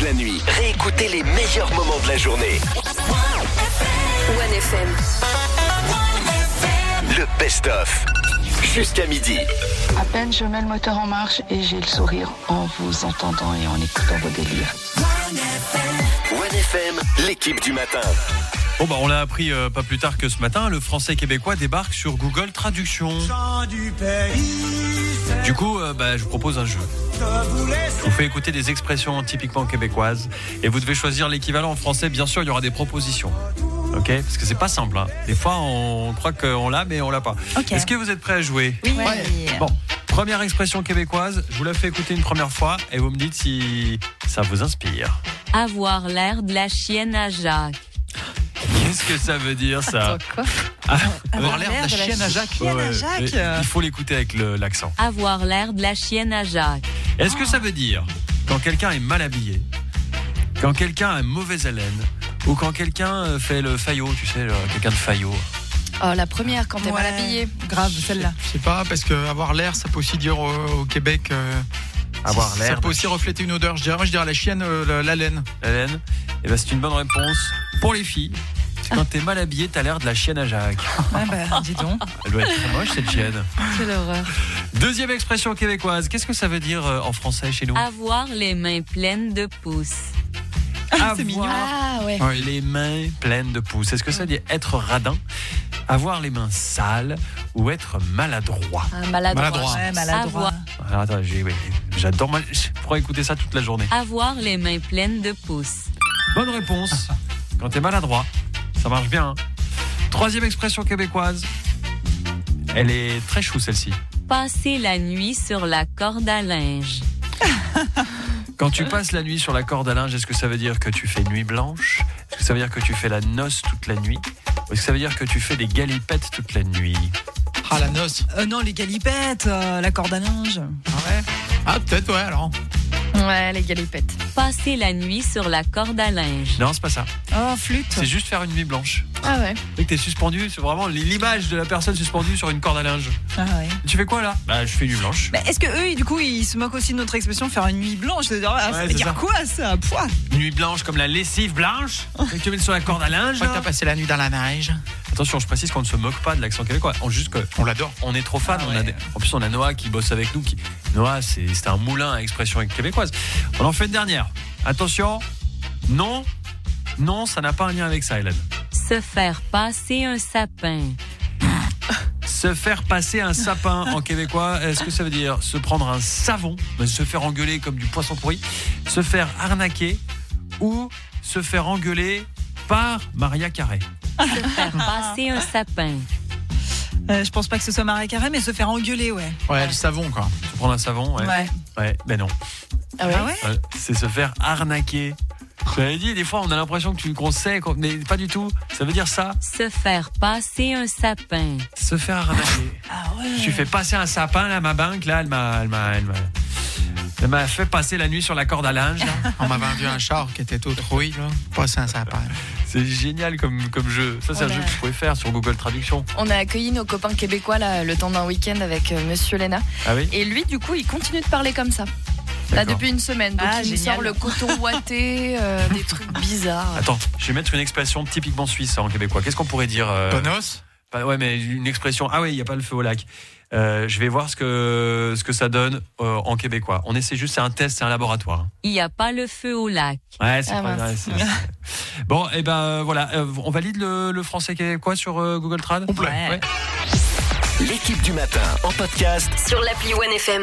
la nuit, réécoutez les meilleurs moments de la journée. 1FM. Le best-of. Jusqu'à midi. À peine je mets le moteur en marche et j'ai le sourire en vous entendant et en écoutant vos délires. 1FM, l'équipe du matin. Bon on l'a appris pas plus tard que ce matin, le français québécois débarque sur Google Traduction. Du coup, je vous propose un jeu. Je vous fais écouter des expressions typiquement québécoises et vous devez choisir l'équivalent en français. Bien sûr, il y aura des propositions. Ok, parce que c'est pas simple. Hein. Des fois, on croit qu'on l'a, mais on l'a pas. Okay. Est-ce que vous êtes prêts à jouer ? Oui. Bon, première expression québécoise. Je vous la fais écouter une première fois et vous me dites si ça vous inspire. Avoir l'air de la chienne à Jacques. Qu'est-ce que ça veut dire, ça ? Quoi ? Avoir l'air de la chienne à Jacques. Il faut l'écouter avec l'accent. Avoir l'air de la chienne à Jacques. Est-ce que ça veut dire quand quelqu'un est mal habillé, quand quelqu'un a mauvaise haleine, ou quand quelqu'un fait le faillot, tu sais, quelqu'un de faillot? Oh, la première, quand t'es mal habillé. Grave, celle-là. Je sais pas, parce que avoir l'air, ça peut aussi dire au Québec. Avoir l'air. Ça peut aussi refléter une odeur. Je dirais la chienne, la laine. La laine. Et c'est une bonne réponse pour les filles. C'est quand t'es mal habillé, t'as l'air de la chienne à Jacques. Dis donc. Elle doit être très moche, cette chienne. Quelle horreur. Deuxième expression québécoise. Qu'est-ce que ça veut dire en français chez nous? Avoir les mains pleines de pouces. C'est mignon. Ah ouais. Les mains pleines de pouces. Est-ce que ça veut dire être radin, avoir les mains sales ou être maladroit? Maladroit. Ouais, maladroit. Alors, attends, j'adore. Je pourrais écouter ça toute la journée. Avoir les mains pleines de pouces. Bonne réponse. Quand t'es maladroit, ça marche bien. Hein. Troisième expression québécoise. Elle est très chou, celle-ci. Passer la nuit sur la corde à linge. Quand tu passes la nuit sur la corde à linge, est-ce que ça veut dire que tu fais nuit blanche? Est-ce que ça veut dire que tu fais la noce toute la nuit? Ou est-ce que ça veut dire que tu fais des galipettes toute la nuit? Ah, la noce. Non, les galipettes, la corde à linge. Ah ouais. Ah, peut-être, ouais, alors. Ouais, les galipettes. Passer la nuit sur la corde à linge. Non, c'est pas ça. Oh, flûte. C'est juste faire une nuit blanche. Ah ouais. Et que t'es suspendu, c'est vraiment l'image de la personne suspendue sur une corde à linge. Ah ouais. Tu fais quoi là? Je fais une nuit blanche. Mais est-ce que eux, du coup, ils se moquent aussi de notre expression faire une nuit blanche? Ça veut dire quoi ça? Une nuit blanche comme la lessive blanche que tu mets sur la corde à linge. Je crois que t'as passé la nuit dans la neige. Attention, je précise qu'on ne se moque pas de l'accent québécois. On l'adore. On est trop fan. En plus, on a Noah qui bosse avec nous. Noah, c'est un moulin à expression québécoise. On en fait une dernière. Attention. Non, ça n'a pas un lien avec ça, Hélène. Se faire passer un sapin. Se faire passer un sapin en québécois, est-ce que ça veut dire se prendre un savon, se faire engueuler comme du poisson pourri, se faire arnaquer ou se faire engueuler par Maria Carré? Se faire passer un sapin. Je pense pas que ce soit Maria Carré, mais se faire engueuler, ouais. Ouais, le savon, quoi. Se prendre un savon, ouais. Ben non. Ah ouais? C'est se faire arnaquer. J'avais dit, des fois, on a l'impression qu'on sait, mais pas du tout. Ça veut dire ça. Se faire passer un sapin. Se faire arnaquer. Ah ouais. Tu fais passer un sapin, là, ma banque, là, elle m'a fait passer la nuit sur la corde à linge. Là. On m'a vendu un char qui était tout trouille, là. Passer un sapin. C'est génial comme jeu. Ça, c'est un jeu que vous pouvez faire sur Google Traduction. On a accueilli nos copains québécois là, le temps d'un week-end avec Monsieur Léna. Ah oui? Et lui, du coup, il continue de parler comme ça. Là, depuis une semaine. Donc, il nous sort le coton ouaté, des trucs bizarres. Attends, je vais mettre une expression typiquement suisse en québécois. Qu'est-ce qu'on pourrait dire Bonos? Ouais, mais une expression. Ah oui, il n'y a pas le feu au lac. Je vais voir ce que ça donne en québécois. On essaie juste, c'est un test, c'est un laboratoire. Il n'y a pas le feu au lac. Ouais, c'est pas grave. Bon, et voilà, on valide le français québécois sur Google Trad. Ouais. L'équipe du matin en podcast Sur l'appli 1FM.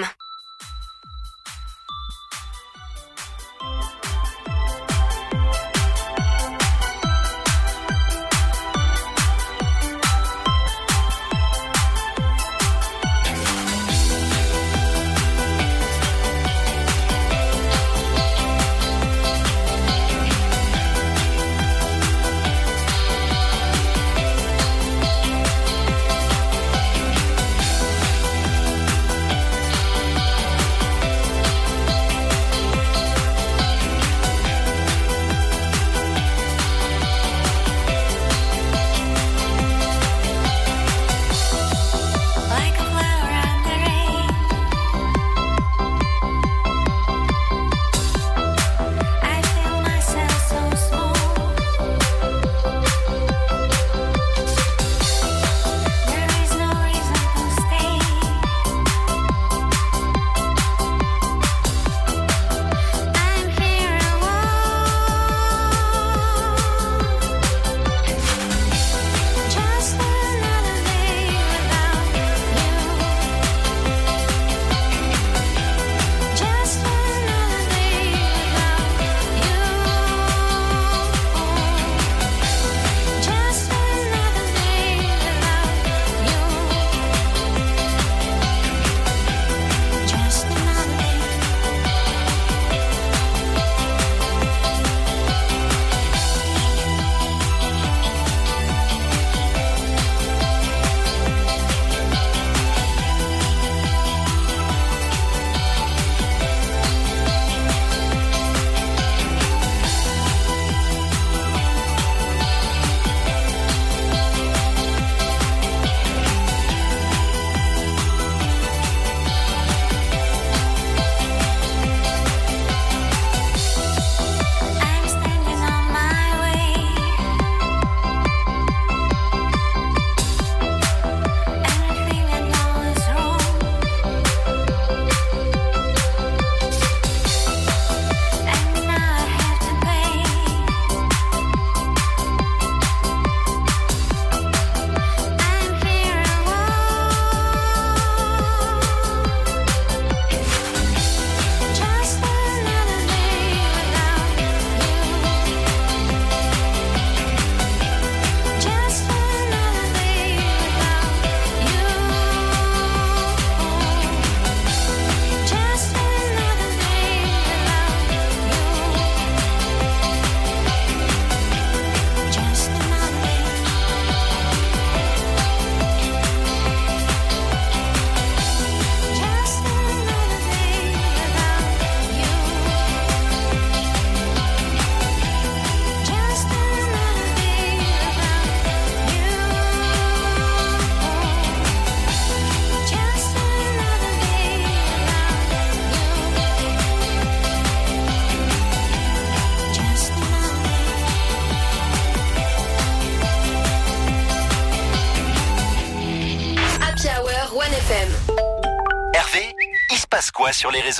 se passe quoi sur les réseaux ?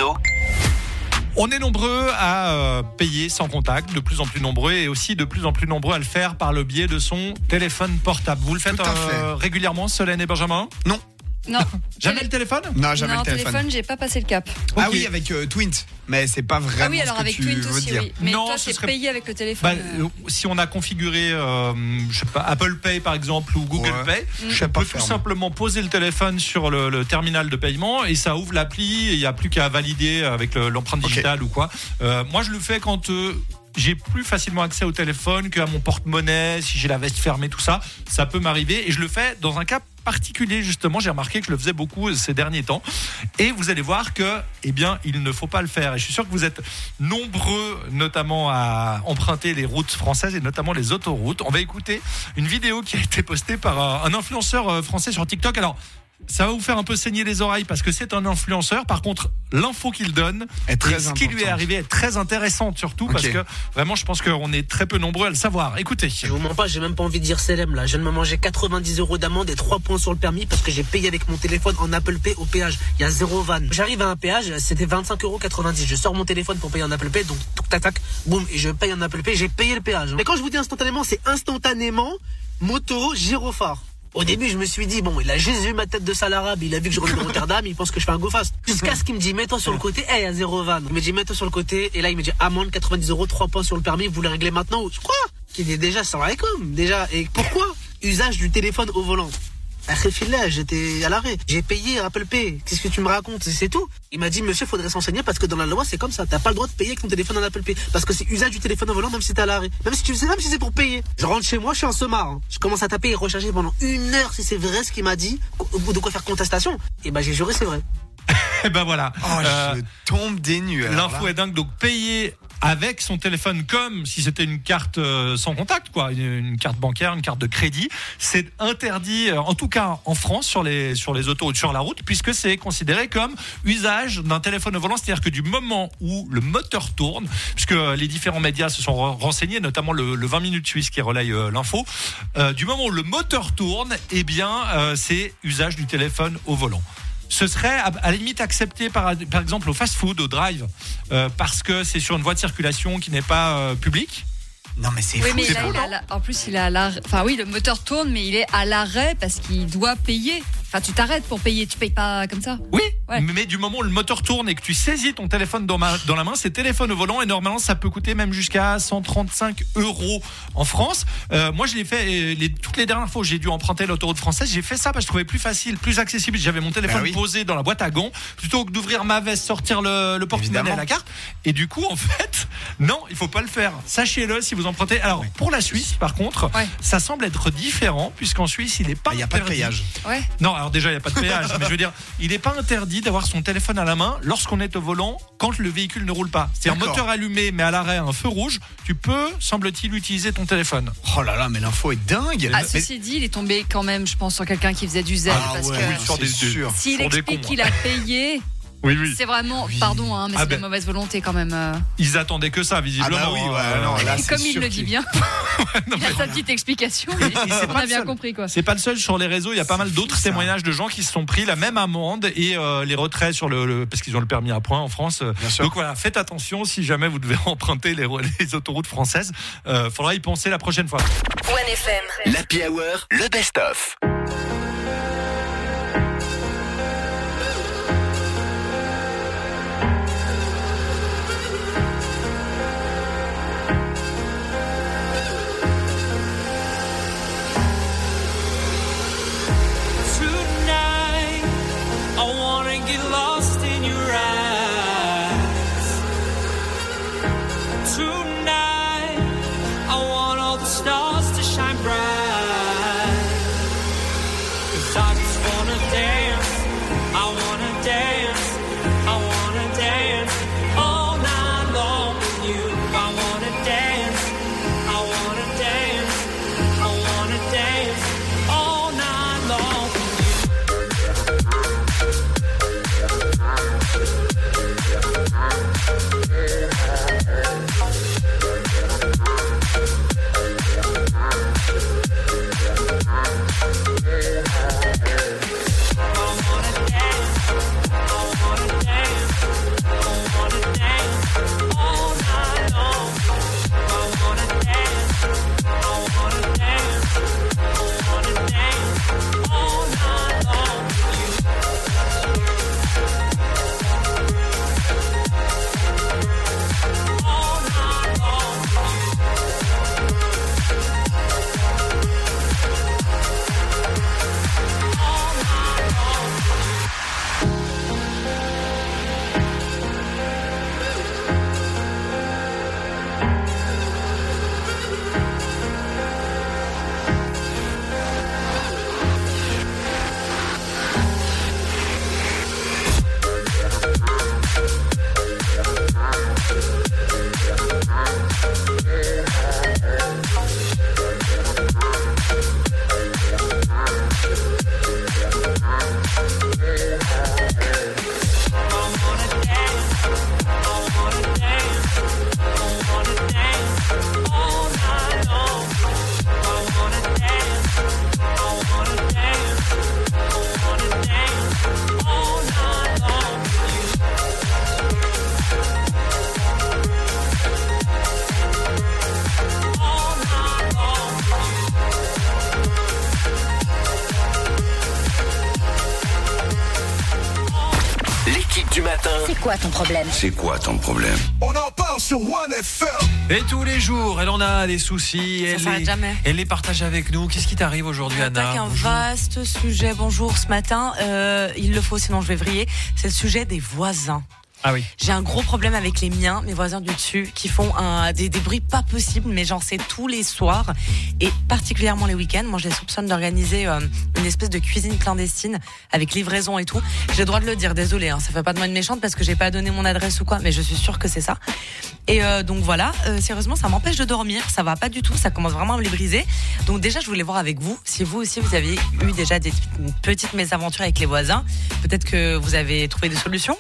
On est nombreux à payer sans contact, de plus en plus nombreux, et aussi de plus en plus nombreux à le faire par le biais de son téléphone portable. Vous le faites régulièrement, Solène et Benjamin ? Non. Non. Jamais le téléphone ? Non, jamais le téléphone. J'ai pas passé le cap. Ah oui, avec Twint. Mais c'est pas vraiment. Ah oui, alors ce que avec tu Twint veux aussi, dire. oui. Mais non, toi, c'est payé avec le téléphone. Si on a configuré, je sais pas, Apple Pay par exemple ou Google Pay, je peux tout simplement poser le téléphone sur le terminal de paiement et ça ouvre l'appli. Il n'y a plus qu'à valider avec l'empreinte digitale ou quoi. Moi, je le fais quand j'ai plus facilement accès au téléphone qu'à mon porte-monnaie, si j'ai la veste fermée, tout ça, ça peut m'arriver. Et je le fais dans un cas particulier, justement. J'ai remarqué que je le faisais beaucoup ces derniers temps. Et vous allez voir que, eh bien, il ne faut pas le faire. Et je suis sûr que vous êtes nombreux, notamment à emprunter les routes françaises et notamment les autoroutes. On va écouter une vidéo qui a été postée par un influenceur français sur TikTok. Alors, ça va vous faire un peu saigner les oreilles parce que c'est un influenceur. Par contre, l'info qu'il donne et ce qui lui est arrivé est très intéressante, surtout parce que vraiment, je pense qu'on est très peu nombreux à le savoir. Écoutez. Je vous mens pas, j'ai même pas envie de dire célèbre là. Je viens de me manger 90 € d'amende et 3 points sur le permis parce que j'ai payé avec mon téléphone en Apple Pay au péage. Il y a 0 van. J'arrive à un péage, c'était 25,90 €. Je sors mon téléphone pour payer en Apple Pay, donc tac tac, boum, et je paye en Apple Pay. J'ai payé le péage. Mais quand je vous dis instantanément, c'est instantanément moto gyrophare. Au début, je me suis dit, bon, il a juste vu ma tête de sale arabe, il a vu que je reviens de Rotterdam, il pense que je fais un go fast. Jusqu'à ce qu'il me dit, mets-toi sur le côté, il y a 0 van. Il me dit, mets-toi sur le côté, et là, il me dit, amende 90 €, 3 points sur le permis, vous voulez régler maintenant ou quoi? Qui dit déjà, ça va comme, déjà. Et pourquoi? Usage du téléphone au volant. Là, j'étais à l'arrêt. J'ai payé Apple Pay. Qu'est-ce que tu me racontes? C'est tout. Il m'a dit, monsieur, faudrait s'enseigner parce que dans la loi, c'est comme ça. T'as pas le droit de payer avec ton téléphone en Apple Pay. Parce que c'est usage du téléphone au volant, même si t'es à l'arrêt. Même si c'est pour payer. Je rentre chez moi, je suis un semard. Hein. Je commence à taper et recharger pendant 1 heure si c'est vrai ce qu'il m'a dit. Au bout de quoi faire contestation. Et j'ai juré, c'est vrai. Et voilà. Je tombe des nues. L'info est dingue. Donc, payer avec son téléphone comme si c'était une carte sans contact, quoi, une carte bancaire, une carte de crédit, c'est interdit, en tout cas en France, sur les autoroutes, sur la route, puisque c'est considéré comme usage d'un téléphone au volant, c'est-à-dire que du moment où le moteur tourne, puisque les différents médias se sont renseignés, notamment le 20 minutes suisse qui relaye l'info, du moment où le moteur tourne, eh bien, c'est usage du téléphone au volant. Ce serait à la limite accepté par exemple au fast-food, au drive, parce que c'est sur une voie de circulation qui n'est pas publique. Non mais c'est fou. Mais là, en plus il est à l'arrêt. Enfin oui, le moteur tourne, mais il est à l'arrêt parce qu'il doit payer. Enfin, tu t'arrêtes pour payer, tu payes pas comme ça. Oui, mais du moment où le moteur tourne et que tu saisis ton téléphone dans la main, c'est téléphone au volant et normalement ça peut coûter même jusqu'à 135 € en France. Moi je l'ai fait toutes les dernières fois où j'ai dû emprunter l'autoroute française, j'ai fait ça parce que je trouvais plus facile, plus accessible. J'avais mon téléphone posé dans la boîte à gants plutôt que d'ouvrir ma veste, sortir le porte-monnaie et la carte. Et du coup en fait, non, il faut pas le faire. Sachez-le si vous empruntez. Alors pour la Suisse par contre, ça semble être différent puisqu'en Suisse il est pas il y a pas de péage. Ouais. Non, alors déjà il n'y a pas de péage, mais je veux dire, il n'est pas interdit d'avoir son téléphone à la main lorsqu'on est au volant quand le véhicule ne roule pas. C'est un moteur allumé mais à l'arrêt, un feu rouge, tu peux, semble-t-il, utiliser ton téléphone. Oh là là, mais l'info est dingue. Ceci dit, il est tombé quand même, je pense, sur quelqu'un qui faisait du zèle. parce que s'il explique qu'il a payé... Oui. C'est vraiment, pardon, mais c'est de mauvaise volonté quand même. Ils attendaient que ça, visiblement. Comme il le dit bien. Il a sa petite explication. On a bien compris, quoi. C'est pas le seul sur les réseaux. Il y a pas mal d'autres témoignages de gens qui se sont pris la même amende et les retraits sur parce qu'ils ont le permis à point en France. Donc voilà, faites attention si jamais vous devez emprunter les autoroutes françaises. Faudra y penser la prochaine fois. OneFM. L'Happy Hour, le best-of. l'équipe du matin. C'est quoi ton problème? C'est quoi ton problème? On en parle sur One FM. Et tous les jours, elle en a des soucis. Ça s'arrête jamais. Elle les partage avec nous. Qu'est-ce qui t'arrive aujourd'hui, Anna? Un vaste sujet. Bonjour, ce matin, il le faut, sinon je vais vriller. C'est le sujet des voisins. Ah oui. J'ai un gros problème avec les miens, mes voisins du dessus, qui font des bruits pas possibles, mais genre c'est tous les soirs et particulièrement les week-ends. Moi, je les soupçonne d'organiser une espèce de cuisine clandestine avec livraison et tout. J'ai le droit de le dire, désolé, ça fait pas de moi une méchante parce que j'ai pas donné mon adresse ou quoi, mais je suis sûre que c'est ça. Et donc voilà, sérieusement, ça m'empêche de dormir, ça va pas du tout, ça commence vraiment à me les briser. Donc déjà, je voulais voir avec vous, si vous aussi vous avez eu déjà des petites mésaventures avec les voisins, peut-être que vous avez trouvé des solutions.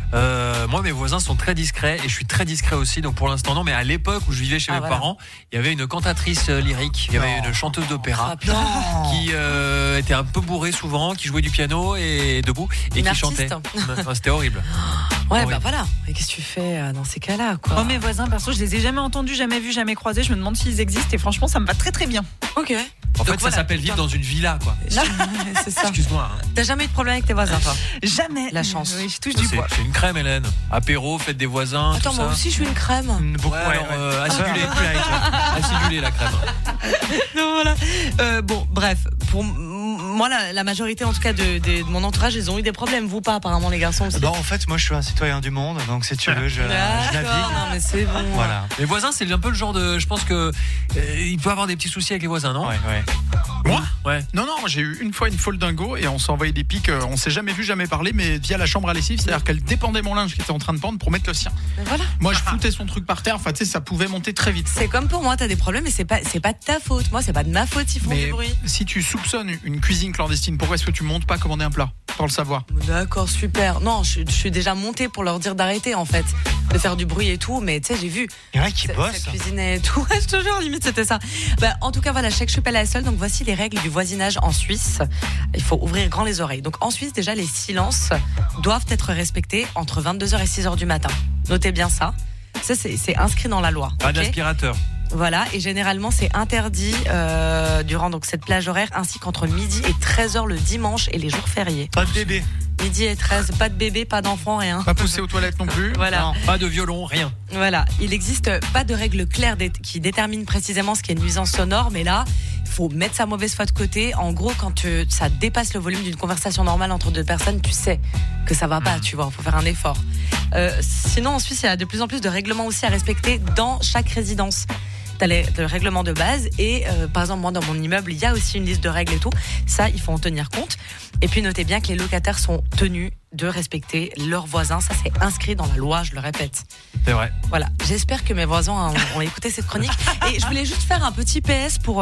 Moi, mes voisins sont très discrets et je suis très discret aussi, donc pour l'instant non. Mais à l'époque où je vivais chez mes parents, il y avait une cantatrice lyrique, il y avait une chanteuse d'opéra qui était un peu bourrée souvent, qui jouait du piano et debout et qui chantait. C'était horrible. Ouais, bah voilà. Et qu'est-ce que tu fais dans ces cas-là, quoi? Moi, mes voisins, perso, je les ai jamais entendus, jamais vus, jamais croisés. Je me demande s'ils existent et franchement, ça me va très très bien. Ok. En fait, ça s'appelle vivre dans une villa, quoi. C'est ça. Excuse-moi. T'as jamais eu de problème avec tes voisins, toi? Jamais. La chance. Oui, je touche du bois. C'est une crème, Hélène. Apéro, fête des voisins. Attends, tout moi ça. aussi, je suis une crème. Beaucoup, acidulé. Acidulé, la crème. Donc voilà. Bon, bref. Pour moi, la majorité, en tout cas, de mon entourage, ils ont eu des problèmes. Vous pas, apparemment, les garçons aussi. Bon, en fait, moi, je suis un citoyen du monde, donc si tu veux, je navigue. Non, mais c'est bon. Voilà. Les voisins, c'est un peu le genre de. Je pense que il peut avoir des petits soucis avec les voisins, non? Ouais. Moi? Ouais. Non, j'ai eu une fois une folle dingo et on s'est envoyé des pics. On s'est jamais vu, jamais parlé, mais via la chambre à lessive, c'est-à-dire qu'elle dépendait mon linge qui était en train de pendre pour mettre le sien. Voilà. Moi, je foutais son truc par terre. Enfin, tu sais, ça pouvait monter très vite. C'est comme pour moi, t'as des problèmes, mais c'est pas de ta faute. Moi, c'est pas de ma faute, ils font du bruit. Si tu soupçonnes une cuisine clandestine, pourquoi est-ce que tu montes pas commander un plat pour le savoir? D'accord, super. Non, je suis déjà montée pour leur dire d'arrêter, en fait, de faire du bruit et tout, mais tu sais, j'ai vu. Il y en a qui bossent. Ça cuisinait et tout. Je te jure, limite, c'était ça. En tout cas, voilà, je sais que je suis pas la seule. Donc, voici les règles du voisinage en Suisse. Il faut ouvrir grand les oreilles. Donc, en Suisse, déjà, les silences doivent être respectés entre 22h et 6h du matin. Notez bien ça. Ça, c'est inscrit dans la loi. Pas d'aspirateur. Voilà, et généralement c'est interdit durant donc cette plage horaire, ainsi qu'entre midi et 13h le dimanche et les jours fériés. Pas de bébé. Midi et 13, pas de bébé, pas d'enfant, rien. Pas pousser aux toilettes non plus. Voilà. Non, pas de violon, rien. Voilà, il n'existe pas de règles claires qui déterminent précisément ce qui est une nuisance sonore, mais là, il faut mettre sa mauvaise foi de côté. En gros, quand ça dépasse le volume d'une conversation normale entre deux personnes, tu sais que ça va pas, tu vois, il faut faire un effort. Sinon, en Suisse, il y a de plus en plus de règlements aussi à respecter dans chaque résidence. T'as le règlement de base et par exemple moi dans mon immeuble il y a aussi une liste de règles et tout, ça il faut en tenir compte. Et puis notez bien que les locataires sont tenus de respecter leurs voisins, ça c'est inscrit dans la loi, je le répète. C'est vrai. Voilà, j'espère que mes voisins ont écouté cette chronique. Et je voulais juste faire un petit PS pour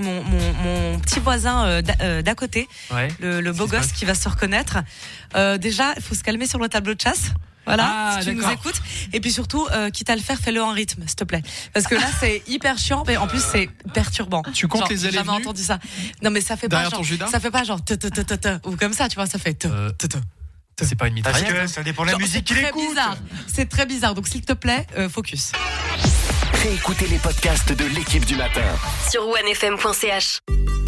mon petit voisin d'à côté, le beau gosse qui va se reconnaître. Déjà il faut se calmer sur le tableau de chasse. Voilà, si tu nous écoutes. Et puis surtout, quitte à le faire, fais-le en rythme, s'il te plaît. Parce que là, c'est hyper chiant, mais en plus, c'est perturbant. Tu comptes les élèves J'ai jamais entendu ça. Non, mais ça fait pas genre, ou comme ça, tu vois, ça fait C'est pas une mitraillette. Parce que ça dépend de la musique qu'il écoute. C'est très bizarre. Donc, s'il te plaît, focus. Réécoutez les podcasts de l'équipe du matin sur onefm.ch.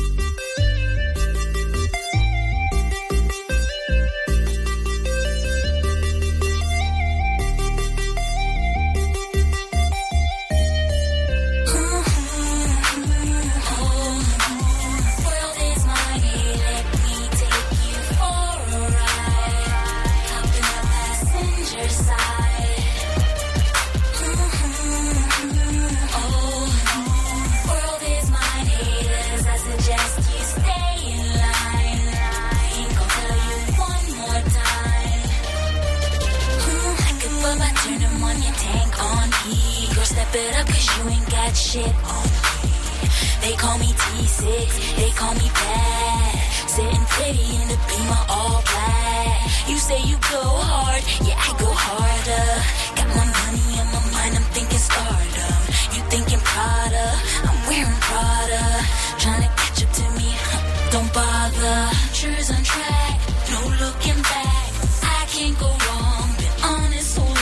Step it up cause you ain't got shit on me. They call me T6, they call me bad. Sitting pretty in the Beamer all black. You say you go hard, yeah I go harder. Got my money on my mind, I'm thinking stardom. You thinking Prada, I'm wearing Prada. Trying to catch up to me, don't bother. Cheers on track, no looking back. I can't go wrong, been on it so long.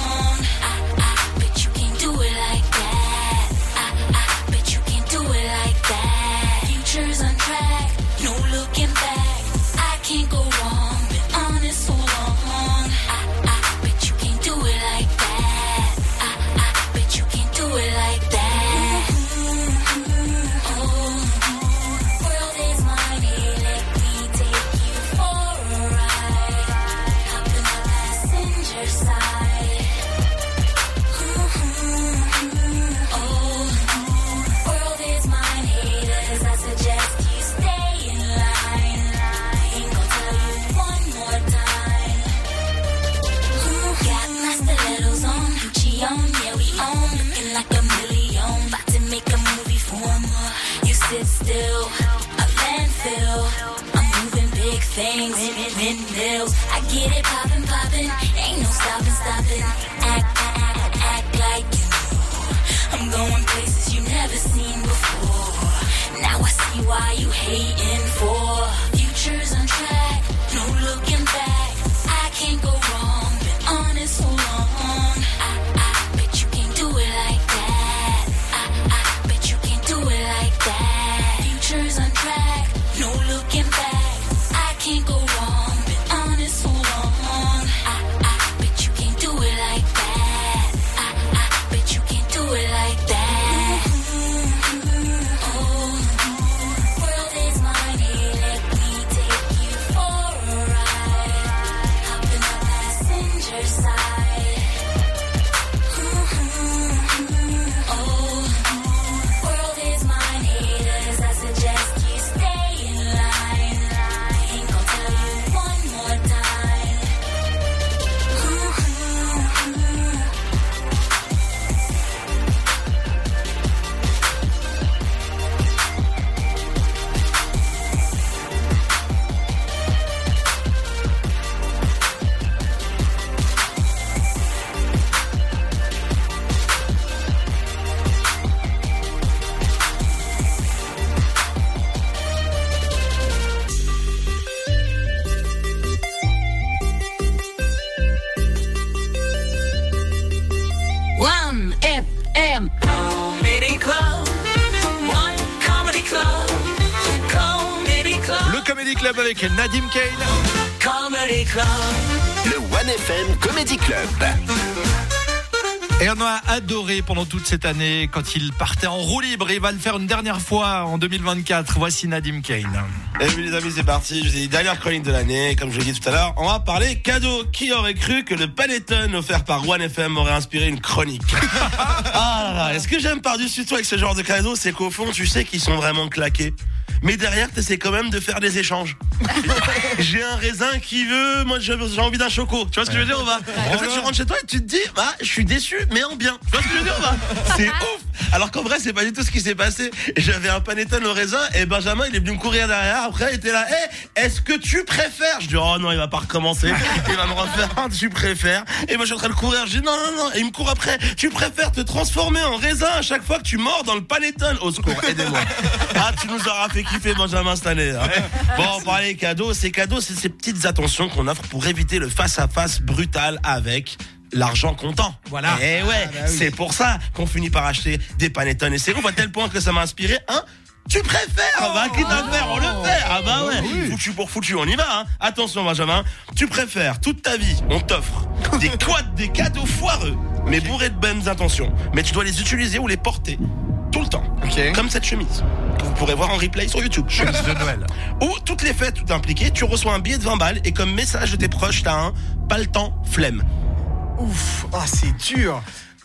Do it like that. I bet you can't do it like that. Future's on track, no looking back. I can't go wrong, been on it so long. I get it poppin', ain't no stoppin'. Act like you. I'm going places you never seen before. Now I see why you hating for. Future's on track, no looking back. I can't go wrong, been on it so long. I bet you can't do it like that. I bet you can't do it like that. Future's on track, no looking back. I can't go wrong, been on it so long. I bet you can't do it like that. I bet you can't do it like that. Club avec Nadim Kane. Comedy Club. Le One FM Comedy Club. Et on a adoré pendant toute cette année quand il partait en roue libre. Il va le faire une dernière fois en 2024. Voici Nadim Kane. Et oui les amis, c'est parti. Je vous ai dit dernière chronique de l'année. Comme je l'ai dit tout à l'heure, on va parler cadeau. Qui aurait cru que le Panettone offert par One FM aurait inspiré une chronique? Ah là là, est-ce que j'aime par-dessus tout avec ce genre de cadeau, c'est qu'au fond, tu sais qu'ils sont vraiment claqués. Mais derrière, tu essaies quand même de faire des échanges. J'ai un raisin qui veut, moi j'ai envie d'un choco. Tu vois ce que je veux dire ou pas? En fait, tu rentres chez toi et tu te dis, bah, je suis déçu, mais en bien. Tu vois ce que je veux dire ou pas? C'est ouf. Alors qu'en vrai, c'est pas du tout ce qui s'est passé. J'avais un panettone au raisin et Benjamin, il est venu me courir derrière. Après, il était là, est-ce que tu préfères? Je dis, oh non, il va pas recommencer. Il va me refaire un, tu préfères. Et moi, je suis en train de courir. Je dis, non. Et il me court après. Tu préfères te transformer en raisin à chaque fois que tu mords dans le panettone? Au secours, aidez-moi. Ah, tu nous auras fait kiffer, Benjamin, cette année. Hein. Bon, on parlait des cadeaux. Ces cadeaux, c'est ces petites attentions qu'on offre pour éviter le face-à-face brutal avec l'argent comptant. Voilà. Et ouais, oui. C'est pour ça qu'on finit par acheter des panettones. Et c'est ouf à tel point que ça m'a inspiré tu préfères? Bah, quitte à le faire, on le fait. Ah bah ouais. Oui. Foutu pour foutu, on y va. Hein. Attention, Benjamin. Tu préfères toute ta vie, on t'offre des cadeaux foireux, mais bourrés de bonnes intentions. Mais tu dois les utiliser ou les porter tout le temps. Okay. Comme cette chemise que vous pourrez voir en replay sur YouTube. Chemise de Noël. Ou toutes les fêtes, tout impliqué, tu reçois un billet de 20 balles et comme message de tes proches, t'as un pas le temps, flemme. Ouf, c'est dur.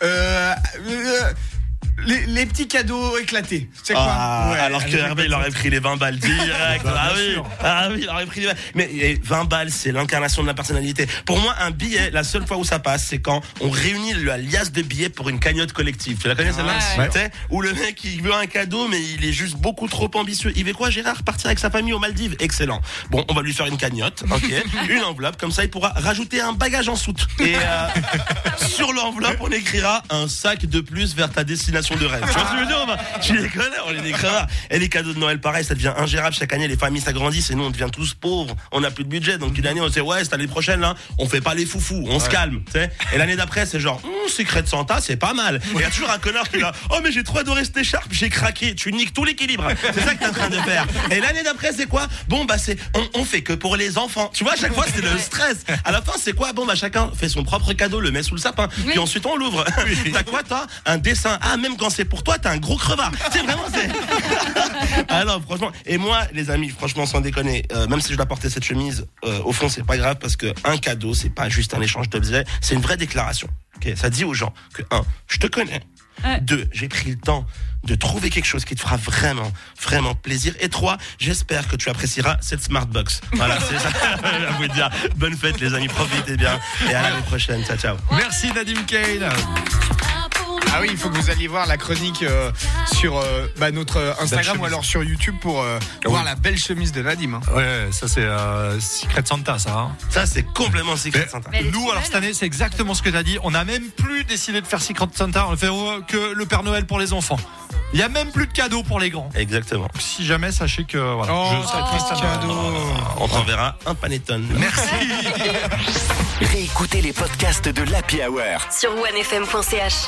Les petits cadeaux éclatés. C'est quoi? Alors que Hervé, il aurait pris les 20 balles direct. Oui, il aurait pris les 20. Mais 20 balles, c'est l'incarnation de la personnalité. Pour moi, un billet, la seule fois où ça passe, c'est quand on réunit la liasse de billets pour une cagnotte collective. Tu la connais celle-là? Ouais. Où le mec, il veut un cadeau, mais il est juste beaucoup trop ambitieux. Il veut quoi, Gérard? Partir avec sa famille aux Maldives. Excellent. Bon, on va lui faire une cagnotte, ok, une enveloppe, comme ça, il pourra rajouter un bagage en soute. Et sur l'enveloppe, on écrira un sac de plus vers ta destination de rêve. Tu vois ce que je veux dire? Tu les connais, on est des crevards. Et les cadeaux de Noël, pareil, ça devient ingérable chaque année. Les familles s'agrandissent et nous, on devient tous pauvres. On n'a plus de budget. Donc, une année, on se dit, cette année prochaine, là, on fait pas les foufous. On se calme, tu sais. Et l'année d'après, c'est genre, Secret de Santa, c'est pas mal. Et il y a toujours un connard qui est là, mais j'ai trop adoré cette écharpe, j'ai craqué. Tu niques tout l'équilibre. C'est ça que t'es en train de faire. Et l'année d'après, c'est quoi? On fait que pour les enfants. Tu vois, à chaque fois, c'est le stress. À la fin, c'est quoi? Chacun fait son propre cadeau, le met sous le sapin. Puis ensuite, on l'ouvre. T'as quoi, toi? Un dessin. Même quand c'est pour toi, t'as un gros crevard. C'est vraiment, non, franchement. Et moi, les amis, franchement, sans déconner, même si je dois porter cette chemise, au fond, c'est pas grave parce que un cadeau, c'est pas juste un échange d'objets, c'est une vraie déclaration. Okay, ça dit aux gens que 1, je te connais. 2, j'ai pris le temps de trouver quelque chose qui te fera vraiment, vraiment plaisir. Et 3, j'espère que tu apprécieras cette Smartbox. Voilà, c'est ça. Je vous dire. Bonne fête, les amis, profitez bien. Et à l'année prochaine. Ciao. Merci, Nadim Kane. Ah oui, il faut que vous alliez voir la chronique sur notre Instagram ou alors sur YouTube pour voir la belle chemise de Nadim. Hein. Ouais, ça c'est Secret Santa, ça. Hein. Ça c'est complètement Secret Santa. Nous, alors cette année, c'est exactement ce que tu as dit. On n'a même plus décidé de faire Secret Santa. On fait que le Père Noël pour les enfants. Il n'y a même plus de cadeaux pour les grands. Exactement. Donc, si jamais, sachez que voilà. Je serai triste cadeau. On t'enverra un panettone. Merci. Réécoutez les podcasts de l'Happy Hour sur onefm.ch.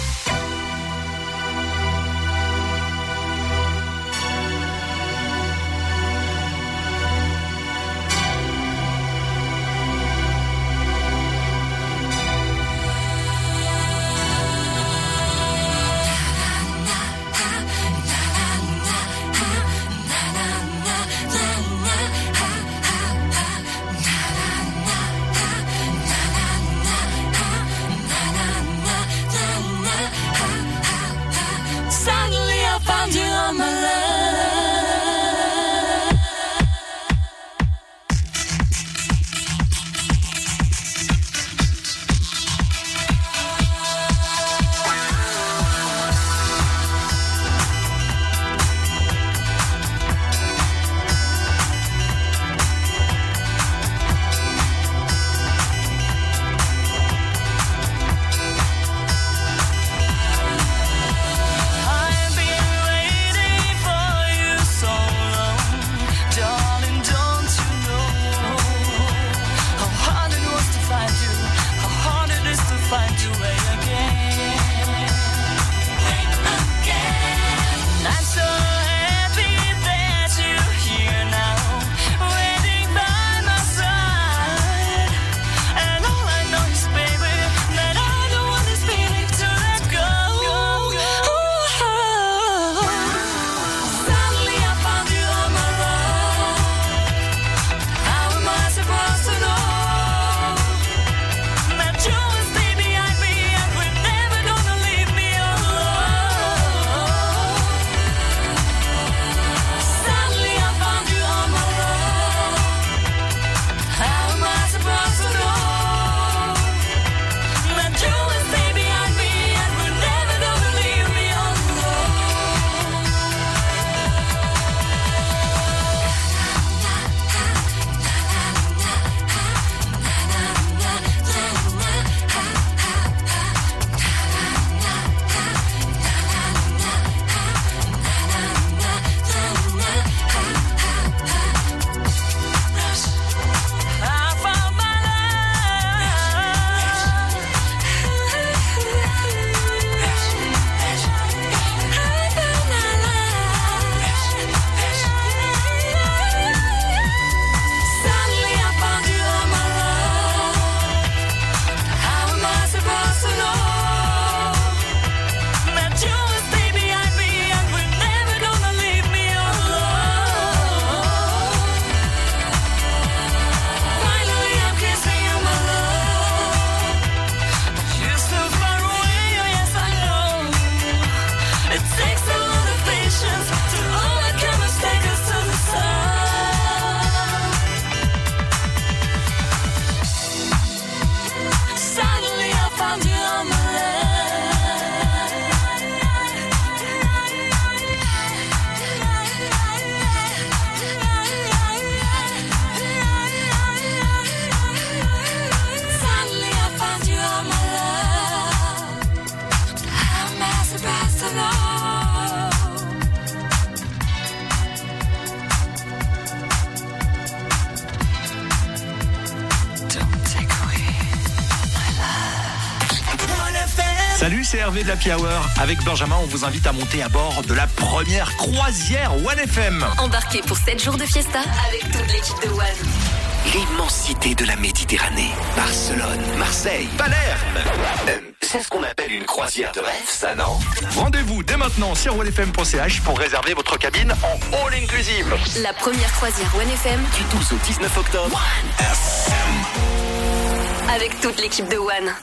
Salut, c'est Hervé de l'Happy Hour. Avec Benjamin, on vous invite à monter à bord de la première croisière One FM. Embarquez pour 7 jours de fiesta avec toute l'équipe de One. L'immensité de la Méditerranée. Barcelone, Marseille, Palerme. C'est ce qu'on appelle une croisière de rêve, ça, non? Rendez-vous dès maintenant sur onefm.ch pour réserver votre cabine en all inclusive. La première croisière One FM Du 12 au 19 octobre. One FM. avec toute l'équipe de One.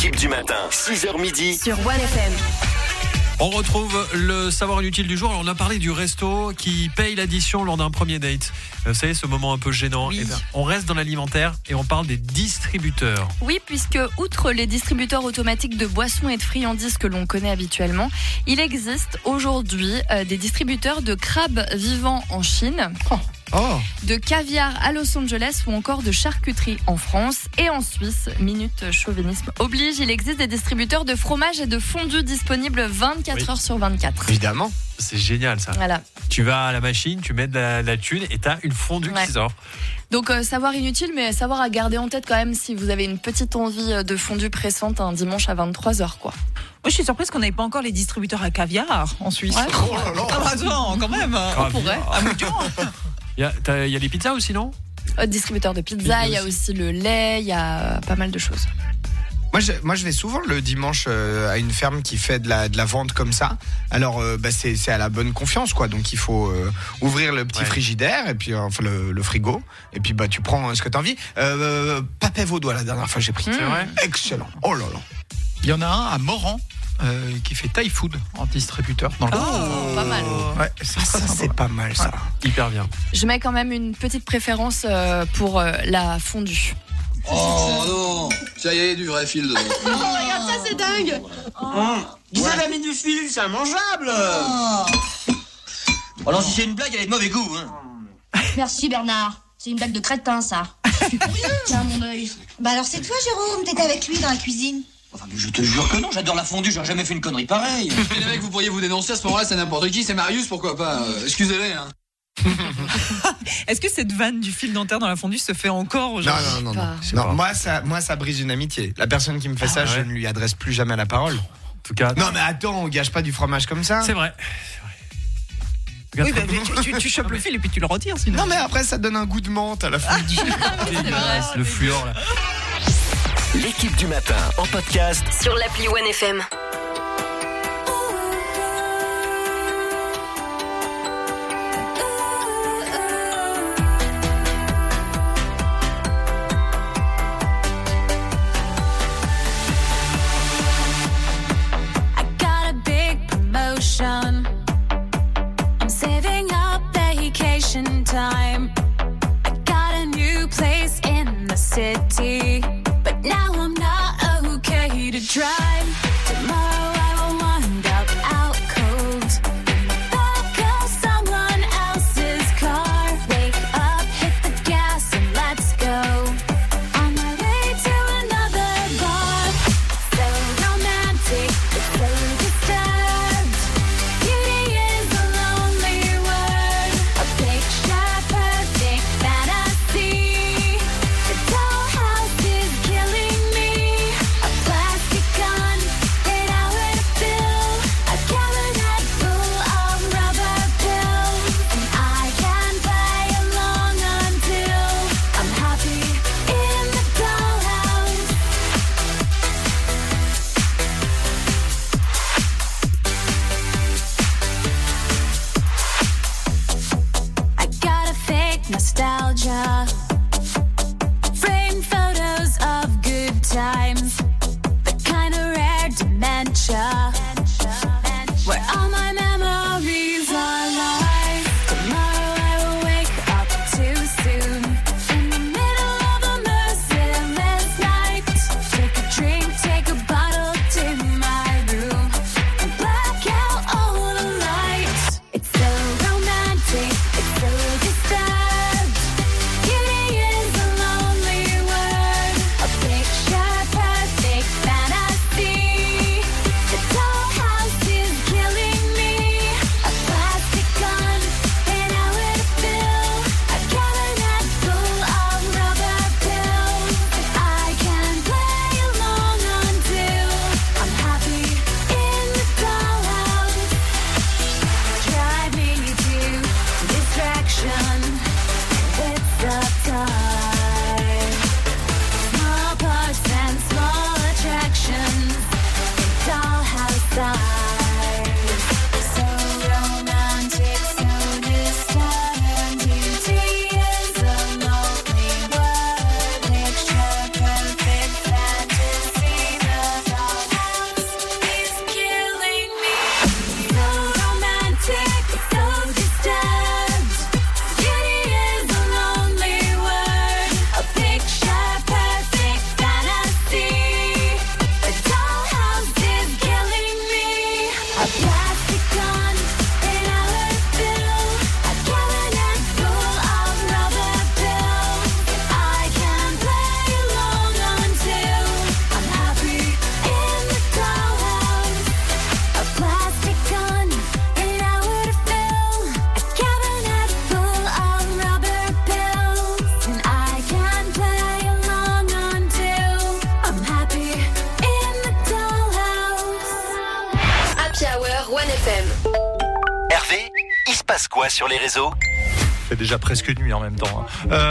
L'équipe du matin, 6h midi. Sur One FM. On retrouve le savoir inutile du jour. Alors, on a parlé du resto qui paye l'addition lors d'un premier date. Vous savez, ce moment un peu gênant. Oui. Eh ben, on reste dans l'alimentaire et on parle des distributeurs. Oui, puisque outre les distributeurs automatiques de boissons et de friandises que l'on connaît habituellement, il existe aujourd'hui des distributeurs de crabes vivants en Chine. De caviar à Los Angeles ou encore de charcuterie en France et en Suisse. Minute chauvinisme oblige, il existe des distributeurs de fromage et de fondue disponibles 24 heures sur 24. Évidemment. C'est génial ça. Voilà. Tu vas à la machine, tu mets de la thune et t'as une fondue qui sort. Donc savoir inutile, mais savoir à garder en tête quand même si vous avez une petite envie de fondue pressante un dimanche à 23h quoi. Moi, je suis surprise qu'on n'ait pas encore les distributeurs à caviar en Suisse. Ouais. Oh là là. Ah bah attends, quand même. On pourrait. À Mouton. Il y a les pizzas aussi, non? Distributeur de pizza, il y a aussi le lait, il y a pas mal de choses. Moi, je vais souvent le dimanche à une ferme qui fait de la vente comme ça. Alors, c'est à la bonne confiance, quoi. Donc, il faut ouvrir le petit frigidaire et puis enfin le frigo. Et puis, tu prends ce que tu as envie. Papet vaudois, la dernière fois, j'ai pris. C'est vrai. Excellent. Oh là là. Il y en a un à Moran qui fait Thai Food en distributeur dans le pas mal. Ouais, ça c'est pas mal, ça. Hyper bien. Je mets quand même une petite préférence pour la fondue. Oh non, ça y est, du vrai fil dedans. Oh, regarde ça, c'est dingue. Vous avez mis du fil, c'est immangeable. Oh non, si c'est une blague, elle est de mauvais goût. Hein. Merci Bernard, c'est une blague de crétin ça. Je suis pour rien. Tiens mon œil. Bah alors c'est toi Jérôme, t'étais avec lui dans la cuisine. Enfin, mais je te jure que non, j'adore la fondue, j'aurais jamais fait une connerie pareille. Mais les mecs, vous pourriez vous dénoncer à ce moment-là, c'est n'importe qui, c'est Marius, pourquoi pas. Excusez-les, hein. Est-ce que cette vanne du fil dentaire dans la fondue se fait encore aujourd'hui? Non, moi ça brise une amitié. La personne qui me fait ça, je ne lui adresse plus jamais la parole. En tout cas. Non mais attends, on gâche pas du fromage comme ça. C'est vrai. Oui, tu chopes le fil et puis tu le retires sinon. Non mais après ça donne un goût de menthe à la fin du le fluor là. L'équipe du matin en podcast sur l'appli One FM. I'm saving up vacation time. I got a new place in the city, but now I'm not okay to drive. Tomorrow I will wind up out cold. Back of someone else's car. Wake up, hit the gas and let's go. On my way to another bar. So romantic, it's so disturbed. Beauty is a lonely word. A picture perfect fantasy. The dollhouse is killing me. A plastic gun se passe quoi sur les réseaux ? C'est déjà presque nuit en même temps.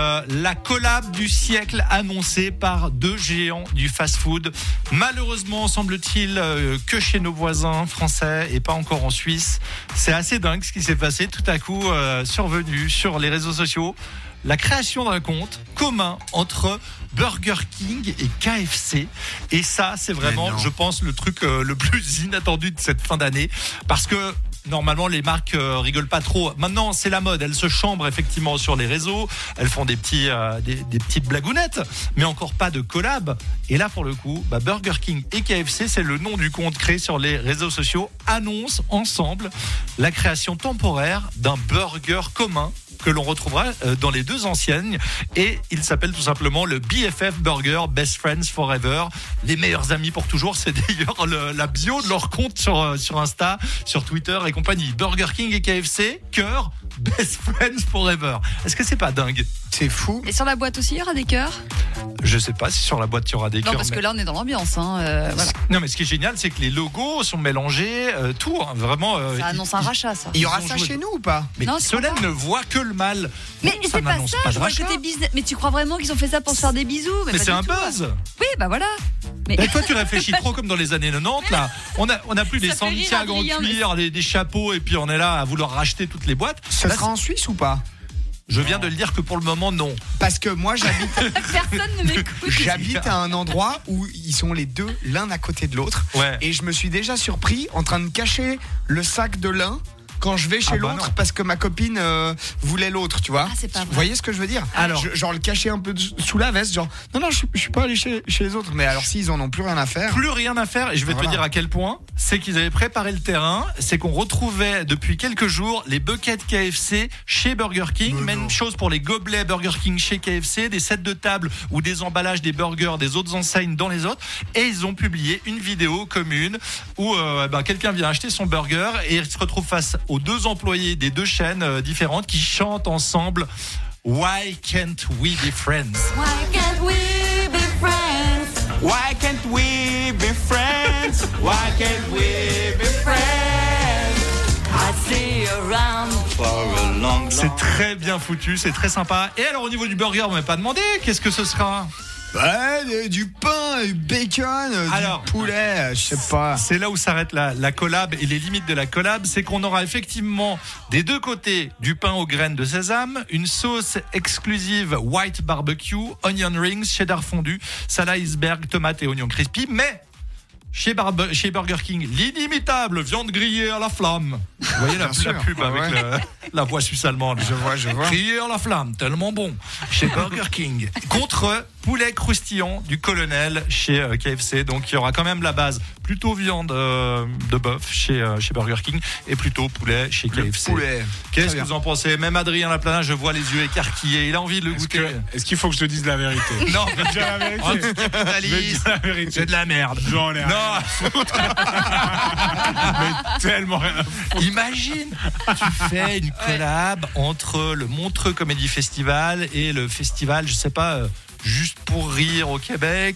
La collab du siècle annoncée par 2 géants du fast-food. Malheureusement, semble-t-il que chez nos voisins français et pas encore en Suisse. C'est assez dingue ce qui s'est passé tout à coup survenu sur les réseaux sociaux. La création d'un compte commun entre Burger King et KFC. Et ça, c'est vraiment, je pense, le truc le plus inattendu de cette fin d'année. Parce que normalement, les marques rigolent pas trop. Maintenant, c'est la mode. Elles se chambrent effectivement sur les réseaux. Elles font des petites blagounettes, mais encore pas de collab. Et là, pour le coup, Burger King et KFC, c'est le nom du compte créé sur les réseaux sociaux, annoncent ensemble la création temporaire d'un burger commun que l'on retrouvera dans les 2 enseignes, et il s'appelle tout simplement le BFF Burger, Best Friends Forever, les meilleurs amis pour toujours. C'est d'ailleurs la bio de leur compte sur Insta, sur Twitter et compagnie. Burger King et KFC, cœur, Best Friends Forever. Est-ce que c'est pas dingue ? C'est fou. Et sur la boîte aussi, il y aura des cœurs ? Je sais pas si sur la boîte il y aura des cœurs. Non, parce que là on est dans l'ambiance. Voilà. Non, mais ce qui est génial, c'est que les logos sont mélangés, tout, vraiment. Ça annonce un rachat, ça. Il y aura ça chez nous ou pas ? Mais Solène ne voit que le mal. Mais c'est pas ça, je vois que t'es business. Mais tu crois vraiment qu'ils ont fait ça pour se faire des bisous ? Mais c'est un buzz. Oui, voilà. Mais toi, tu réfléchis trop comme dans les années 90, là. On a plus des Santiago en cuir, des chapeaux, et puis on est là à vouloir racheter toutes les boîtes. Ça sera en Suisse ou pas ? Je viens de le dire que pour le moment, non. Parce que moi, j'habite. Personne ne m'écoute. J'habite à un endroit où ils sont les deux l'un à côté de l'autre. Ouais. Et je me suis déjà surpris en train de cacher le sac de l'un quand je vais chez l'autre parce que ma copine voulait l'autre, tu vois. C'est pas vrai. Vous voyez ce que je veux dire ? Alors, genre le cacher un peu sous la veste, genre non, je suis pas allé chez les autres. Mais alors s'ils en ont plus rien à faire. Plus rien à faire, et je vais te dire à quel point, c'est qu'ils avaient préparé le terrain, c'est qu'on retrouvait depuis quelques jours les buckets KFC chez Burger King, même chose pour les gobelets Burger King chez KFC, des sets de table ou des emballages des burgers des autres enseignes dans les autres, et ils ont publié une vidéo commune où quelqu'un vient acheter son burger et il se retrouve face aux 2 employés des 2 chaînes différentes qui chantent ensemble Why can't we be friends? Why can't we be friends? Why can't we be friends? Why can't we be friends? I see you around for a long, long. C'est très bien foutu, c'est très sympa. Et alors au niveau du burger, on m'a pas demandé, qu'est-ce que ce sera ? Du pain, du bacon, du poulet, je sais pas. C'est là où s'arrête la collab et les limites de la collab, c'est qu'on aura effectivement des 2 côtés du pain aux graines de sésame, une sauce exclusive white barbecue, onion rings, cheddar fondu, salade iceberg, tomate et oignon crispy, mais chez Burger King, l'inimitable viande grillée à la flamme. Vous voyez la pub avec la voix suisse-allemande. Je vois. Grillée à la flamme, tellement bon. Chez Burger King. Contre poulet croustillant du colonel chez KFC. Donc il y aura quand même la base. Plutôt viande de bœuf chez Burger King et plutôt poulet chez KFC. Poulet. Qu'est-ce que vous en pensez ? Même Adrien Laplana, je vois les yeux écarquillés. Il a envie de le goûter. Est-ce qu'il faut que je te dise la vérité ? Non, je vais dire la vérité. C'est de la merde. J'en ai rien à foutre. Mais tellement rien à foutre. Imagine, tu fais une collab entre le Montreux Comédie Festival et le festival, je sais pas, Juste pour rire au Québec.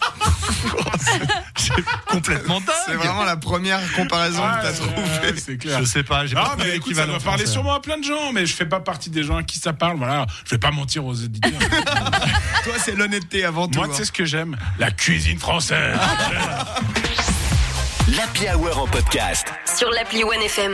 C'est complètement dingue. C'est vraiment la première comparaison que t'as trouvée. C'est clair. Je sais pas, j'ai pas mais écoute, ça va parler sûrement à plein de gens, mais je fais pas partie des gens à qui ça parle. Voilà, je vais pas mentir aux éditeurs. Toi, c'est l'honnêteté avant tout. Moi, tu sais ce que j'aime ? La cuisine française. L'Happy Hour en podcast. Sur l'appli OneFM.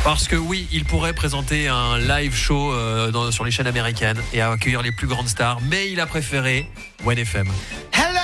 Parce que oui, il pourrait présenter un live show sur les chaînes américaines et accueillir les plus grandes stars, mais il a préféré OneFM. Hello!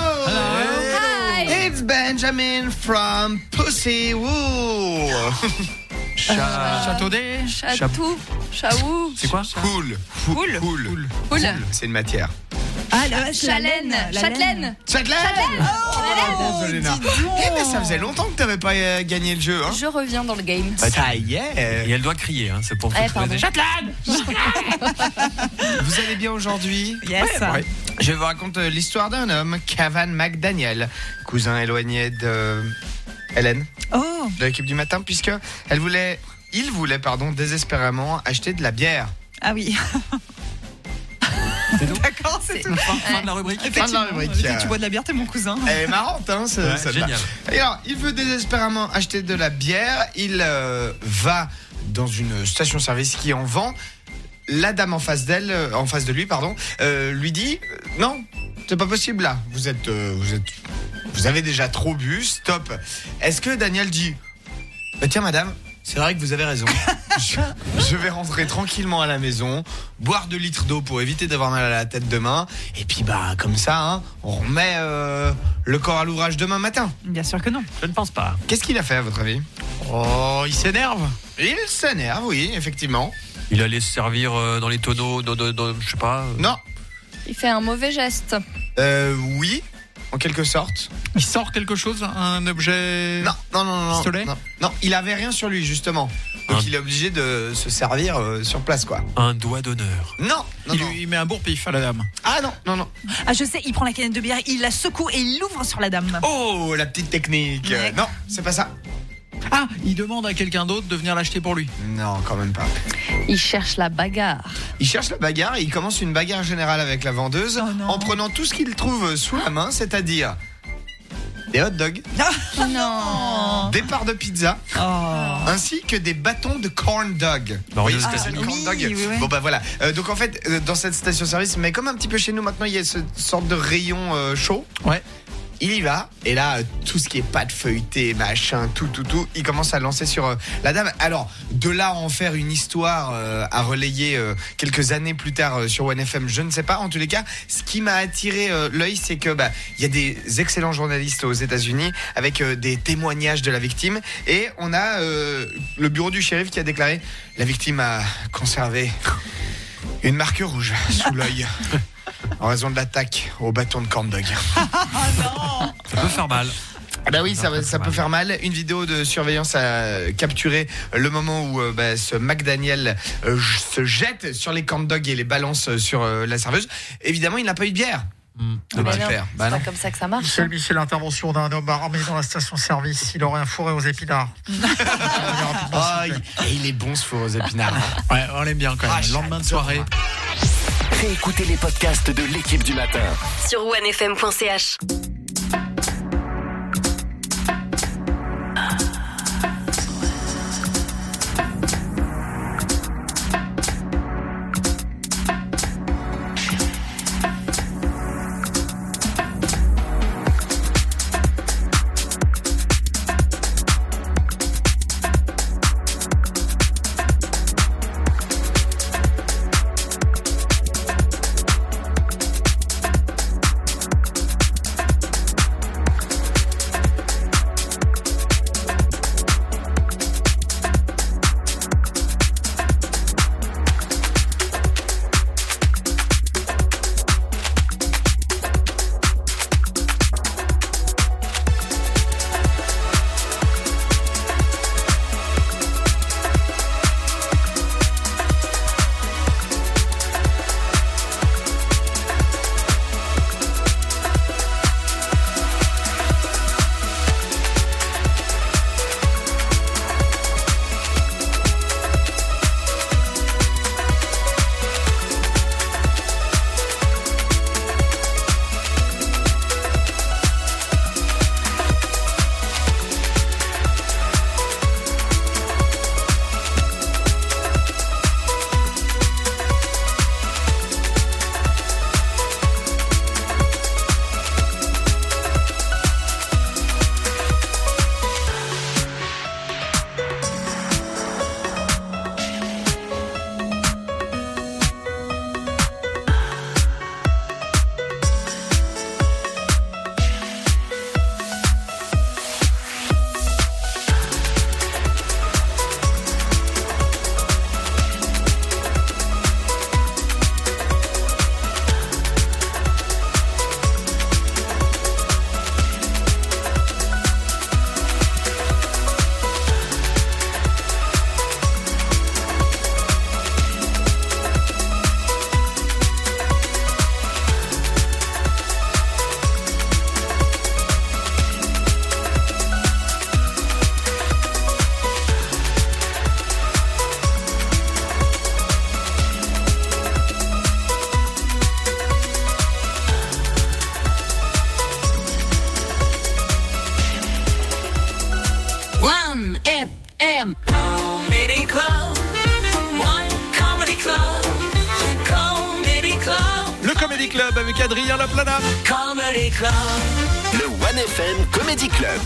Hi! It's Benjamin from Pussy Woo! Châteaudet. Chaou. C'est quoi? Cool. Cool. C'est une matière. Ah, Châtelaine. Châtelaine! Oh, Léna. dis donc. Mais ça faisait longtemps que t'avais pas gagné le jeu. Hein. Je reviens dans le game. Ça y est. Et elle doit crier, c'est pour pardon. Châtelaine! Vous allez bien aujourd'hui? Yes. Ouais. Je vais vous raconter l'histoire d'un homme, Cavan McDaniel, cousin éloigné de Hélène, de l'équipe du matin, puisque il voulait, désespérément acheter de la bière. Ah oui. D'accord, c'est tout. Fin de la rubrique. Fin de la rubrique. Tu bois de la bière, t'es mon cousin. Elle est marrante, hein, c'est génial. Et alors, il veut désespérément acheter de la bière. Il va dans une station-service qui en vend. La dame en face de lui, lui dit non, c'est pas possible là. Vous avez déjà trop bu. Stop. Est-ce que Daniel dit tiens madame, c'est vrai que vous avez raison. Je vais rentrer tranquillement à la maison, boire 2 litres d'eau pour éviter d'avoir mal à la tête demain. Et puis comme ça, on remet le corps à l'ouvrage demain matin. Bien sûr que non. Je ne pense pas. Qu'est-ce qu'il a fait à votre avis? Oh, il s'énerve. Il s'énerve, oui, effectivement. Il allait se servir dans les tonneaux, je sais pas. Non. Il fait un mauvais geste. Oui, en quelque sorte. Il sort quelque chose, un objet. Non. Pistolet. Non, il avait rien sur lui justement. Donc il est obligé de se servir sur place quoi. Un doigt d'honneur. Non. Il met un bourre-pif à la dame. Ah non. Ah je sais, il prend la canette de bière, il la secoue et il l'ouvre sur la dame. Oh, la petite technique. Non, c'est pas ça. Ah, il demande à quelqu'un d'autre de venir l'acheter pour lui. Non, quand même pas. Il cherche la bagarre. Il cherche la bagarre et il commence une bagarre générale avec la vendeuse en prenant tout ce qu'il trouve sous la main, c'est-à-dire des hot dogs, des parts de pizza, ainsi que des bâtons de corn dog. Vous voyez ce que c'est le corn dog? Oui. Bon voilà. Donc en fait, dans cette station-service, mais comme un petit peu chez nous maintenant, il y a cette sorte de rayon chaud. Ouais. Il y va, et là, tout ce qui est pâte feuilletée, machin, tout, il commence à lancer sur la dame. Alors, de là à en faire une histoire à relayer quelques années plus tard sur OneFM, je ne sais pas. En tous les cas, ce qui m'a attiré l'œil, c'est que il y a des excellents journalistes aux États-Unis avec des témoignages de la victime. Et on a le bureau du shérif qui a déclaré la victime a conservé une marque rouge sous l'œil. En raison de l'attaque au bâton de corn dog. Ça peut faire mal. Bah oui, ça peut faire mal. Une vidéo de surveillance a capturé le moment où ce McDaniel se jette sur les corn dogs et les balance sur la serveuse. Évidemment, il n'a pas eu de bière. C'est pas comme ça que ça marche. Michel, l'intervention d'un homme armé dans la station-service, il aurait un fourré aux épinards. Il est bon ce fourré aux épinards. Ouais, on l'aime bien quand même. Lendemain de soirée. Réécoutez les podcasts de l'équipe du matin sur onefm.ch. avec Adrien Laplana. Comedy Club. Le One FM Comedy Club.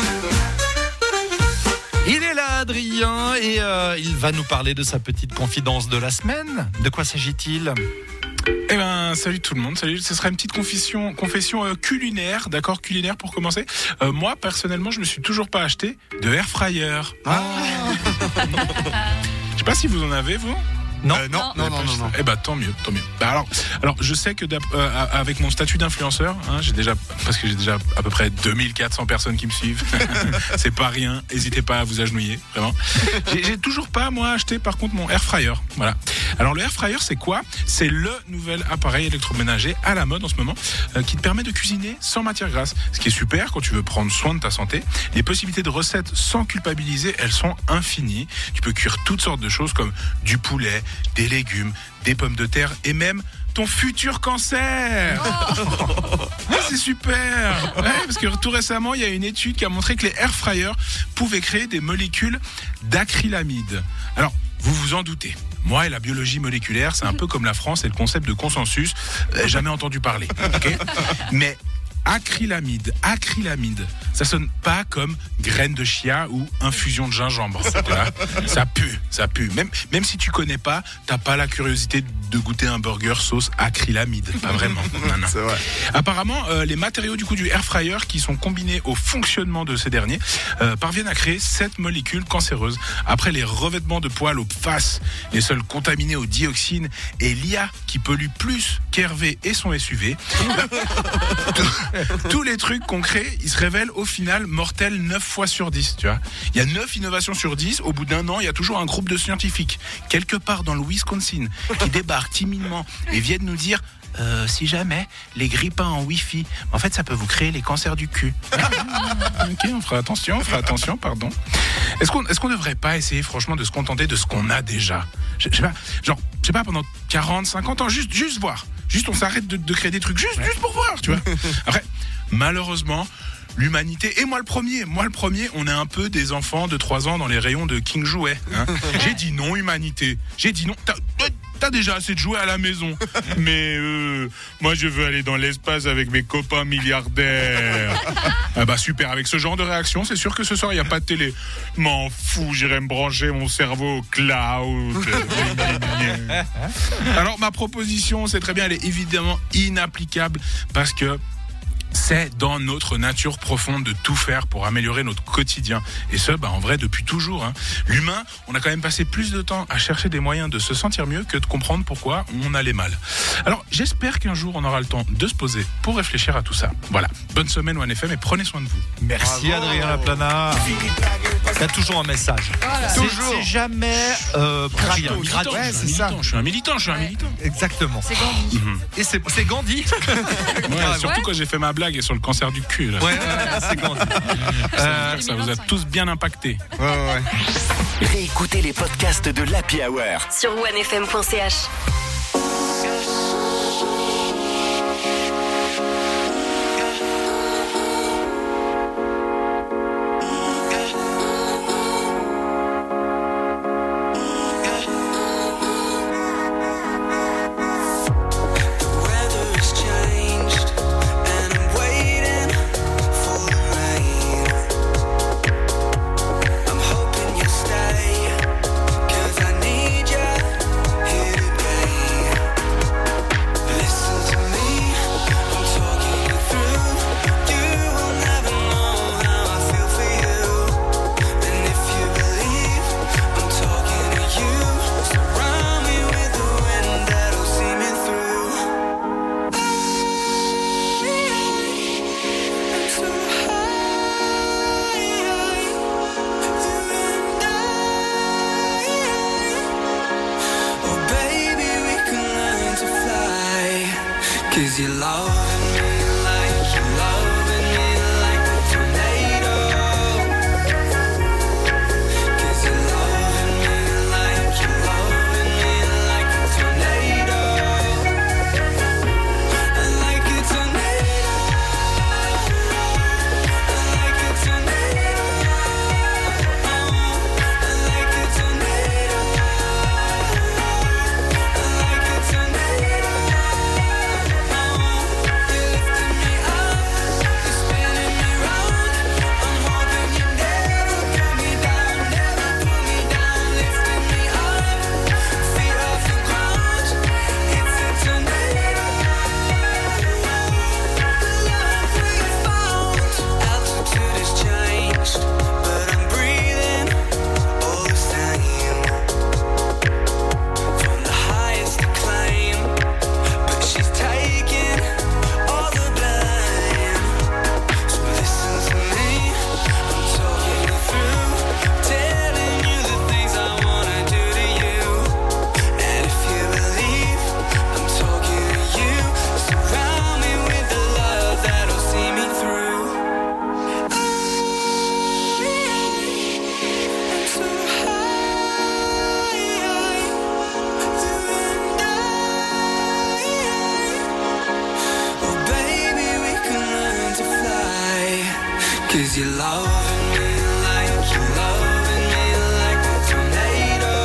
Il est là, Adrien, et il va nous parler de sa petite confidence de la semaine. De quoi s'agit-il ? Eh ben, salut tout le monde. Salut. Ce sera une petite confession culinaire, d'accord, culinaire pour commencer. Moi, personnellement, je me suis toujours pas acheté de air fryer. Je sais pas si vous en avez, vous. Non. Non. Eh ben, tant mieux. Bah, alors, je sais que avec mon statut d'influenceur, hein, parce que j'ai déjà à peu près 2400 personnes qui me suivent. C'est pas rien. N'hésitez pas à vous agenouiller, vraiment. J'ai toujours pas, moi, acheté, par contre, mon air fryer. Voilà. Alors, le air fryer, c'est quoi ? C'est le nouvel appareil électroménager à la mode en ce moment, qui te permet de cuisiner sans matière grasse. Ce qui est super quand tu veux prendre soin de ta santé. Les possibilités de recettes sans culpabiliser, elles sont infinies. Tu peux cuire toutes sortes de choses comme du poulet, des légumes, des pommes de terre et même ton futur cancer. C'est super. Ouais, parce que tout récemment, il y a une étude qui a montré que les air fryers pouvaient créer des molécules d'acrylamide. Alors, vous vous en doutez. Moi et la biologie moléculaire, c'est un peu comme la France et le concept de consensus. Jamais entendu parler. Okay ? Mais acrylamide, ça sonne pas comme graines de chia ou infusion de gingembre. Ça pue. Même si tu connais pas, t'as pas la curiosité de goûter un burger sauce acrylamide. Pas vraiment. Non. C'est vrai. Apparemment, les matériaux du coup du air fryer qui sont combinés au fonctionnement de ces derniers parviennent à créer 7 molécules cancéreuses. Après les revêtements de poils aux PFAS, les sols contaminés au dioxine et l'IA qui pollue plus qu'Hervé et son SUV. Tous les trucs qu'on crée, ils se révèlent au final mortels 9 fois sur 10, tu vois. Il y a 9 innovations sur 10, au bout d'un an, il y a toujours un groupe de scientifiques, quelque part dans le Wisconsin, qui débarquent timidement et viennent nous dire si jamais les grippins en Wi-Fi, en fait, ça peut vous créer les cancers du cul. Ok, on fera attention, pardon. Est-ce qu'on devrait pas essayer, franchement, de se contenter de ce qu'on a déjà ? Je sais pas, pendant 40, 50 ans, juste voir. Juste, on s'arrête de créer des trucs, juste pour voir, tu vois. Après, malheureusement, l'humanité, et moi le premier, on est un peu des enfants de 3 ans dans les rayons de King Jouet. Hein. J'ai dit non, humanité. J'ai dit non. T'as déjà assez de jouets à la maison. Mais moi, je veux aller dans l'espace avec mes copains milliardaires. Ah bah super, avec ce genre de réaction, c'est sûr que ce soir, il n'y a pas de télé. M'en fous, j'irai me brancher mon cerveau au cloud. Alors, ma proposition, c'est très bien, elle est évidemment inapplicable parce que c'est dans notre nature profonde de tout faire pour améliorer notre quotidien. Et ce, en vrai, depuis toujours. Hein. L'humain, on a quand même passé plus de temps à chercher des moyens de se sentir mieux que de comprendre pourquoi on allait mal. Alors, j'espère qu'un jour, on aura le temps de se poser pour réfléchir à tout ça. Voilà. Bonne semaine, One FM, et prenez soin de vous. Merci, bravo. Adrien Laplana. Il y a toujours un message. Voilà. C'est jamais gratuit. Ouais, c'est ça. Je suis un militant. Exactement. C'est Gandhi. Et c'est Gandhi. Ouais, surtout quand j'ai fait ma blague sur le cancer du cul. Là. Ouais, c'est Gandhi. Ça vous a tous bien impacté. Ouais. Réécoutez les podcasts de l'Happy Hour sur onefm.ch. Cause you're loving me like you're loving me like a tornado. Cause you're loving me like you're loving me like a tornado. Like a tornado. Like a tornado. Like a tornado. Like a tornado. 'Cause you're loving me like you're loving me like a tornado.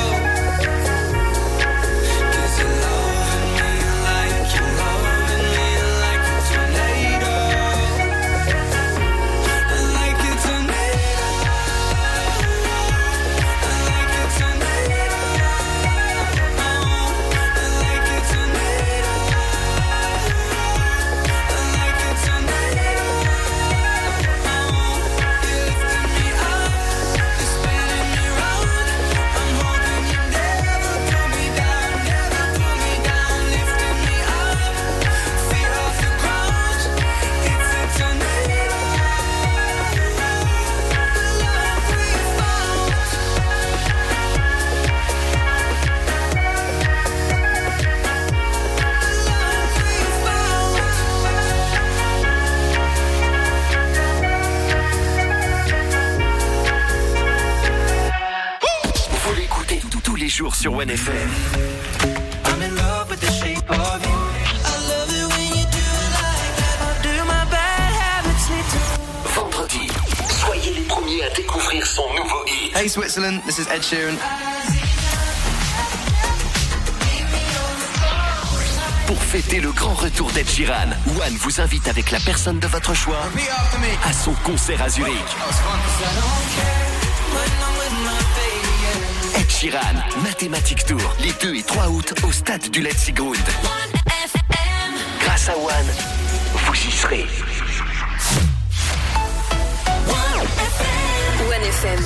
'Cause you're loving me like you're loving me like a tornado. Like a tornado. Like a tornado. Like a tornado. Like a tornado. Vous l'écoutez tous les jours sur OneFM. I'm in love with the shape of you. I love it when you do it like that. I do my bad habits need to. Vendredi, soyez les premiers à découvrir son nouveau hit. Hey Switzerland, this is Ed Sheeran. Pour fêter le grand retour d'Ed Sheeran, One vous invite avec la personne de votre choix à son concert à Zurich. Ed Sheeran, Mathématique Tour, les 2 et 3 août au stade du Letzigrund. Grâce à One, vous y serez. One FM.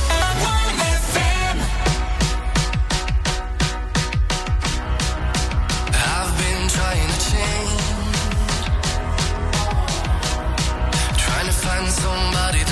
I've been trying to change, trying to find somebody to